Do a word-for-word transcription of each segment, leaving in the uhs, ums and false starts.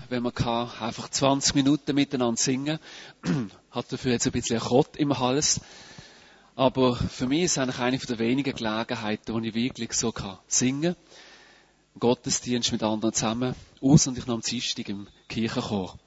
wenn man kann, einfach zwanzig Minuten miteinander singen. Hat dafür jetzt ein bisschen einen Krott im Hals. Aber für mich ist es eigentlich eine der wenigen Gelegenheiten, wo ich wirklich so kann singen kann. Gottesdienst mit anderen zusammen. Aus und ich noch am Dienstag im Kirchenchor.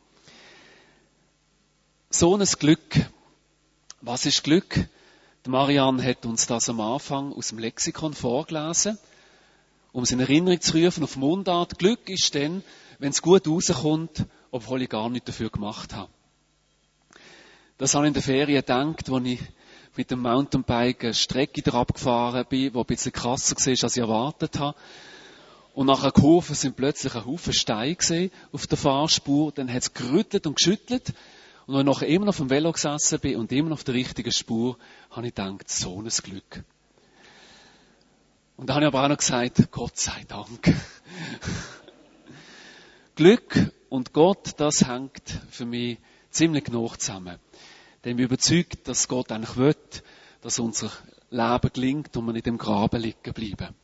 So ein Glück. Was ist Glück? Die Marianne hat uns das am Anfang aus dem Lexikon vorgelesen, um es in Erinnerung zu rufen auf Mundart. Glück ist dann, wenn es gut rauskommt, obwohl ich gar nichts dafür gemacht habe. Das habe ich in der Ferien gedacht, als ich mit dem Mountainbike eine Strecke drauf gefahren bin, die ein bisschen krasser war, als ich erwartet habe. Und nach einer Kurve sind plötzlich ein Haufen Steine gesehen auf der Fahrspur. Dann hat es gerüttelt und geschüttelt. Und als ich nachher immer noch auf dem Velo gesessen bin und immer noch auf der richtigen Spur, habe ich gedacht, so ein Glück. Und da habe ich aber auch noch gesagt, Gott sei Dank. Glück und Gott, das hängt für mich ziemlich genau zusammen. Denn ich bin überzeugt, dass Gott eigentlich will, dass unser Leben gelingt und wir nicht im Graben liegen bleiben.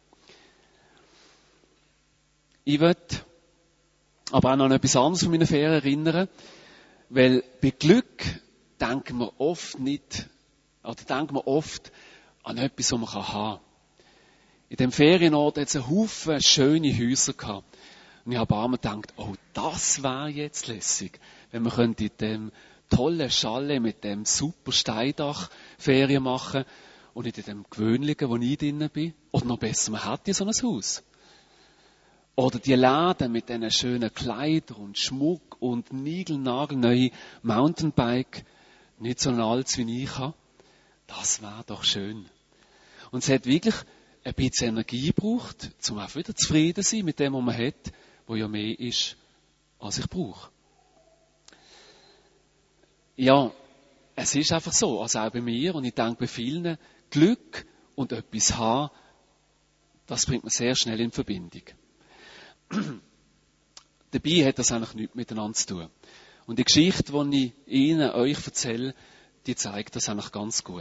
Ich will aber auch noch an etwas anderes von meiner Ferien erinnern, weil bei Glück denken wir oft nicht, oder denken wir oft an etwas, was man haben kann. In dem Ferienort hat es einen Haufen schöne Häuser gehabt. Und ich habe einmal gedacht, oh, das wäre jetzt lässig, wenn wir in dem tollen Chalet mit dem super Steindach Ferien machen und nicht in dem gewöhnlichen, wo ich drin bin. Oder noch besser, man hat ja so ein Haus. Oder die Läden mit diesen schönen Kleidern und Schmuck und niegelnagelneue Mountainbike, nicht so alt wie ich habe. Das wäre doch schön. Und es hat wirklich ein bisschen Energie gebraucht, um auch wieder zufrieden zu sein mit dem, was man hat, wo ja mehr ist, als ich brauche. Ja, es ist einfach so, also auch bei mir und ich denke bei vielen, Glück und etwas haben, das bringt man sehr schnell in Verbindung. Dabei hat das eigentlich nichts miteinander zu tun. Und die Geschichte, die ich Ihnen, euch erzähle, die zeigt das eigentlich ganz gut.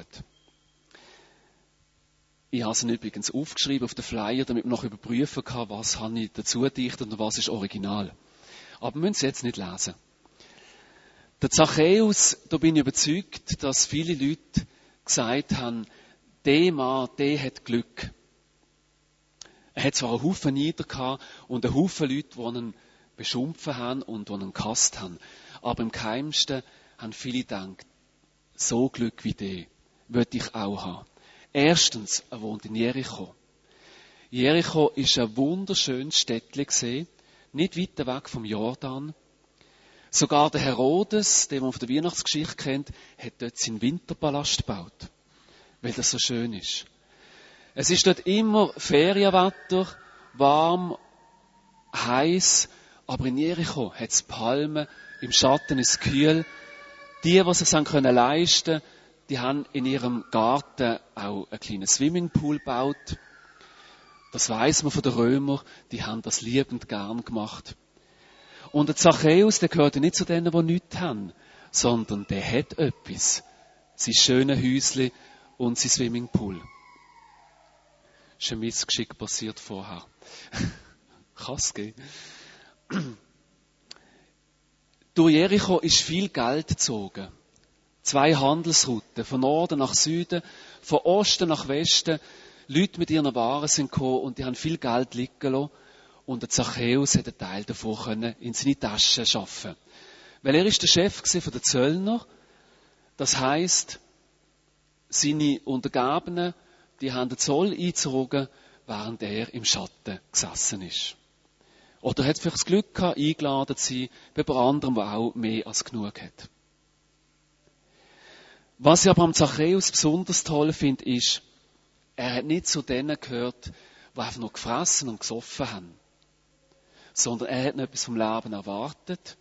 Ich habe es übrigens aufgeschrieben auf den Flyer, damit man noch überprüfen kann, was habe ich dazu gedichtet und was ist original. Aber wir müssen es jetzt nicht lesen. Der Zachäus, da bin ich überzeugt, dass viele Leute gesagt haben, der Mann, der hat Glück. Er hat zwar einen Haufen Nieder gehabt und einen Haufen Leute, die ihn beschimpfen haben und die ihn gehasst haben. Aber im Geheimsten haben viele gedacht, so Glück wie der würde ich auch haben. Erstens, er wohnt in Jericho. Jericho ist ein wunderschönes Städtchen gesehen, nicht weit weg vom Jordan. Sogar der Herodes, den man auf der Weihnachtsgeschichte kennt, hat dort seinen Winterpalast gebaut, weil das so schön ist. Es ist dort immer Ferienwetter, warm, heiß, aber in Jericho hat es Palmen, im Schatten ist es kühl. Die, die es sich können leisten, die haben in ihrem Garten auch einen kleinen Swimmingpool gebaut. Das weiss man von den Römern, die haben das liebend gern gemacht. Und der Zachäus, der gehört nicht zu denen, die nichts haben, sondern der hat etwas. Sein schönes Häuschen und sein Swimmingpool. Das ist ein Missgeschick passiert vorher. Kann es gehen. Durch Jericho ist viel Geld gezogen. Zwei Handelsrouten, von Norden nach Süden, von Osten nach Westen. Leute mit ihren Waren sind gekommen und die haben viel Geld liegen lassen. Und der Zachäus hat einen Teil davon können in seine Tasche schaffen. Weil er ist der Chef von den Zöllner. Das heisst, seine Untergebenen, die haben den Zoll eingezogen, während er im Schatten gesessen ist. Oder er hat vielleicht das Glück gehabt, eingeladen zu sein, bei jemand anderem, der auch mehr als genug hat. Was ich aber am Zachäus besonders toll finde, ist, er hat nicht zu denen gehört, die einfach nur gefressen und gesoffen haben. Sondern er hat noch etwas vom Leben erwartet.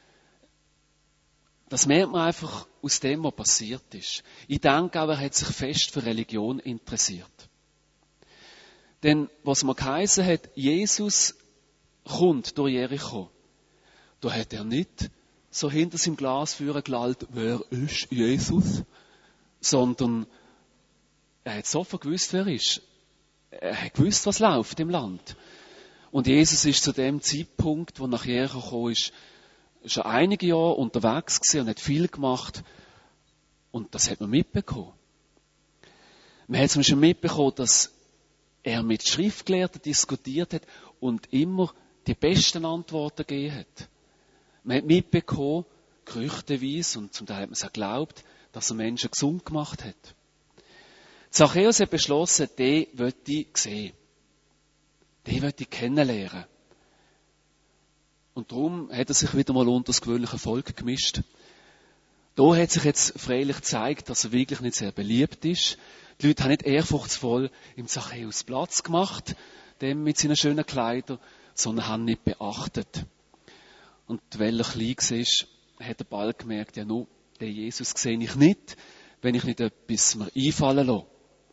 Das merkt man einfach aus dem, was passiert ist. Ich denke auch, er hat sich fest für Religion interessiert. Denn was man geheißen hat, Jesus kommt durch Jericho, da hat er nicht so hinter seinem Glas führen gelallt, wer ist Jesus? Sondern er hat sofort gewusst, wer er ist. Er hat gewusst, was läuft im Land. Und Jesus ist zu dem Zeitpunkt, wo nach Jericho gekommen ist, schon einige Jahre unterwegs gewesen und hat viel gemacht. Und das hat man mitbekommen. Man hat zum Beispiel mitbekommen, dass er mit Schriftgelehrten diskutiert hat und immer die besten Antworten gegeben hat. Man hat mitbekommen, gerüchteweise, und zum Teil hat man es auch geglaubt, dass er Menschen gesund gemacht hat. Zachäus hat beschlossen, den möchte ich sehen. Den möchte ich kennenlernen. Und darum hat er sich wieder mal unter das gewöhnliche Volk gemischt. Da hat sich jetzt freilich gezeigt, dass er wirklich nicht sehr beliebt ist. Die Leute haben nicht ehrfurchtsvoll im Zachäus Platz gemacht, dem mit seinen schönen Kleidern, sondern haben nicht beachtet. Und weil er klein war, hat er bald gemerkt, ja, nur den Jesus sehe ich nicht, wenn ich nicht etwas mir einfallen lasse.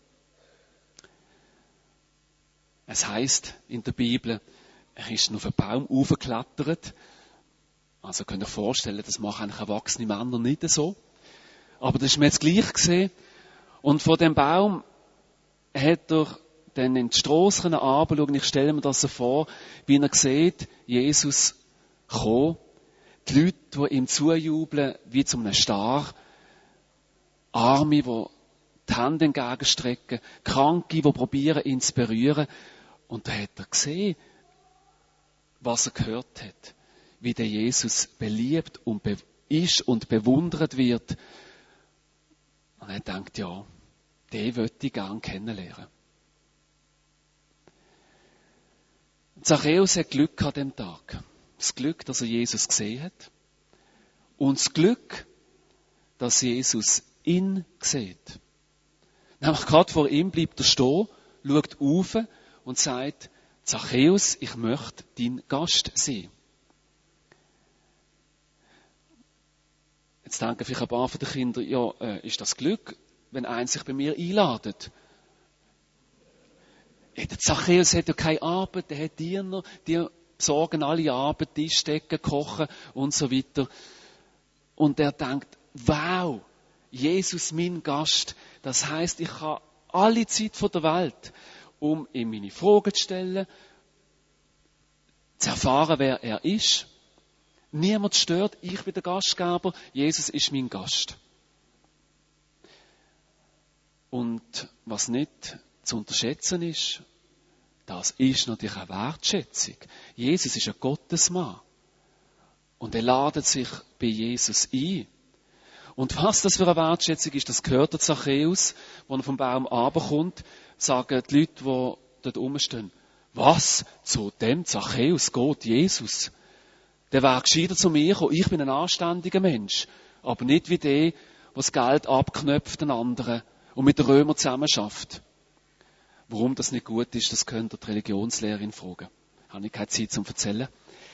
Es heisst in der Bibel, er ist auf einen Baum aufgeklettert. Also könnt ihr euch vorstellen, das machen eigentlich erwachsene Männer nicht so. Aber das ist mir jetzt gleich gesehen. Und von dem Baum hat er dann in die Strasse runterschauen. Ich stelle mir das so vor, wie er sieht, Jesus kommen. Die Leute, die ihm zujubeln, wie zu einem Star. Arme, die die Hände entgegenstrecken. Kranke, die probieren, ihn zu berühren. Und da hat er gesehen, was er gehört hat. Wie der Jesus beliebt und be- ist und bewundert wird. Und er denkt, ja, den möchte ich gerne kennenlernen. Zachäus hat Glück an dem Tag. Das Glück, dass er Jesus gesehen hat. Und das Glück, dass Jesus ihn sieht. Nämlich gerade vor ihm bleibt er stehen, schaut auf und sagt, Zachäus, ich möchte dein Gast sein. Jetzt denken vielleicht ein paar von den Kindern, ja, äh, ist das Glück, wenn einer sich bei mir einladet? Ja, der Zachäus hat ja keine Arbeit, der hat Diener, die besorgen alle Arbeit, Tisch decken, kochen und so weiter. Und er denkt, wow, Jesus, mein Gast. Das heisst, ich habe alle Zeit von der Welt, um ihm meine Fragen zu stellen, zu erfahren, wer er ist. Niemand stört, ich bin der Gastgeber, Jesus ist mein Gast. Und was nicht zu unterschätzen ist, das ist natürlich eine Wertschätzung. Jesus ist ein Gottesmann. Und er ladet sich bei Jesus ein. Und was das für eine Wertschätzung ist, das gehört der Zachäus, wenn er vom Baum runterkommt, sagen die Leute, die dort rumstehen, was? Zu dem Zachäus geht Jesus? Der wäre gescheiter zu mir gekommen. Ich bin ein anständiger Mensch. Aber nicht wie der, der das Geld abknöpft den anderen und mit den Römern zusammen schafft. Warum das nicht gut ist, das könnt ihr die Religionslehrerin fragen. Habe ich keine Zeit zum Erzählen.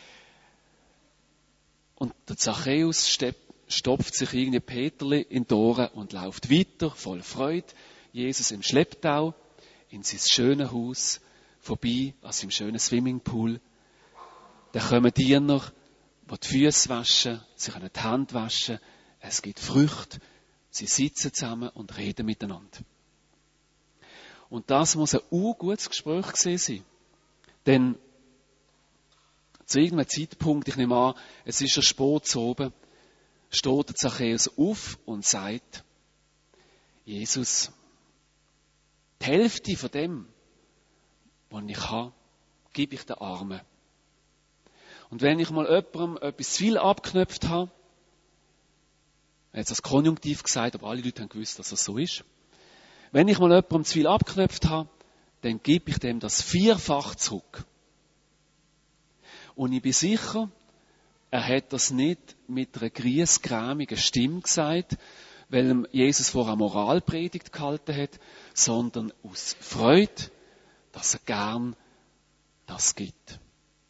Und der Zachäus stopft sich irgendwie Peterli in die Ohren und läuft weiter, voll Freude. Jesus im Schlepptau, in sein schönes Haus, vorbei an seinem schönen Swimmingpool. Da kommen Diener, die die Füße waschen, sich an die Hände waschen. Es gibt Früchte. Sie sitzen zusammen und reden miteinander. Und das muss ein urgutes Gespräch gewesen sein. Denn zu irgendeinem Zeitpunkt, ich nehme an, es ist ein spät zu oben, steht der Zachäus auf und sagt, Jesus, die Hälfte von dem, was ich habe, gebe ich den Armen. Und wenn ich mal jemandem etwas zu viel abgeknöpft habe, er hat das Konjunktiv gesagt, aber alle Leute haben gewusst, dass das so ist. Wenn ich mal jemandem zu viel abgeknöpft habe, dann gebe ich dem das vierfach zurück. Und ich bin sicher, er hat das nicht mit einer griesgrämigen Stimme gesagt, weil ihm Jesus vorher eine Moralpredigt gehalten hat, sondern aus Freude, dass er gern das gibt.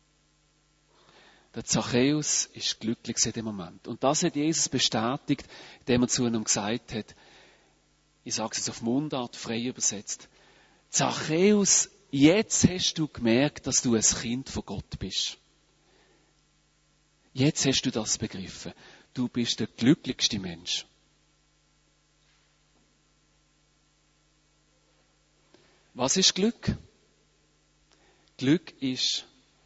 Der Zachäus ist glücklich in dem Moment. Und das hat Jesus bestätigt, indem er zu ihm gesagt hat, ich sage es jetzt auf Mundart, frei übersetzt, Zachäus, jetzt hast du gemerkt, dass du ein Kind von Gott bist. Jetzt hast du das begriffen. Du bist der glücklichste Mensch. Was ist Glück? Glück ist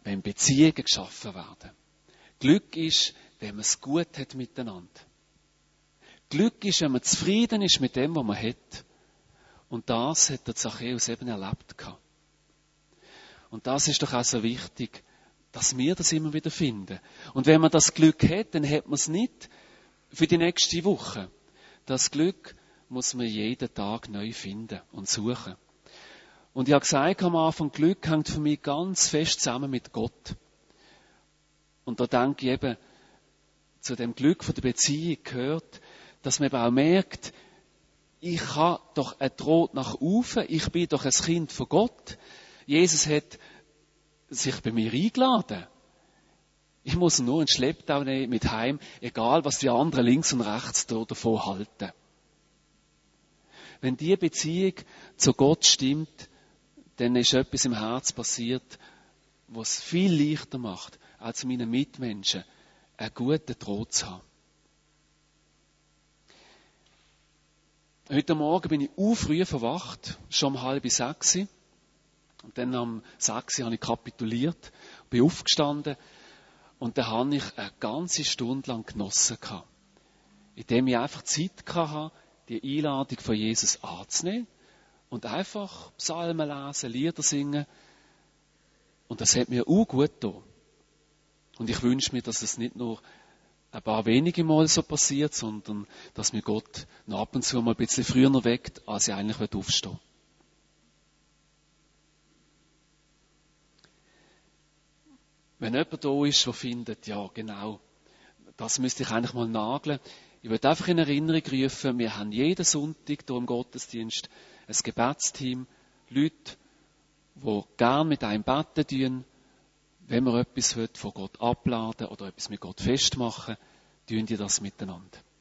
wenn Beziehungen geschaffen werden. Glück ist, wenn man es gut hat miteinander. Glück ist, wenn man zufrieden ist mit dem, was man hat. Und das hat der Zachäus eben erlebt gehabt. Und das ist doch auch so wichtig, dass wir das immer wieder finden. Und wenn man das Glück hat, dann hat man es nicht für die nächste Woche. Das Glück muss man jeden Tag neu finden und suchen. Und ich habe gesagt am Anfang, Glück hängt für mich ganz fest zusammen mit Gott. Und da denke ich eben, zu dem Glück von der Beziehung gehört, dass man eben auch merkt, ich habe doch ein Draht nach oben, ich bin doch ein Kind von Gott. Jesus hat sich bei mir eingeladen. Ich muss nur einen Schlepptau nehmen mit heim, egal was die anderen links und rechts davon halten. Wenn diese Beziehung zu Gott stimmt, dann ist etwas im Herz passiert, was es viel leichter macht, als meinen Mitmenschen einen guten Draht zu haben. Heute Morgen bin ich u früh verwacht, schon um halb sechs. Und dann um sechs habe ich kapituliert, bin aufgestanden und dann habe ich eine ganze Stunde lang genossen gehabt. Indem ich einfach Zeit hatte, die Einladung von Jesus anzunehmen und einfach Psalmen lesen, Lieder singen. Und das hat mir auch gut getan. Und ich wünsche mir, dass es nicht nur ein paar wenige Mal so passiert, sondern dass mir Gott noch ab und zu mal ein bisschen früher weckt, als ich eigentlich aufstehen will. Wenn jemand da ist, der findet, ja genau, das müsste ich eigentlich mal nageln. Ich würde einfach in Erinnerung rufen, wir haben jeden Sonntag hier im Gottesdienst ein Gebetsteam, Leute, die gerne mit einem beten tun. Wenn wir etwas von Gott abladen oder etwas mit Gott festmachen, tun die das miteinander.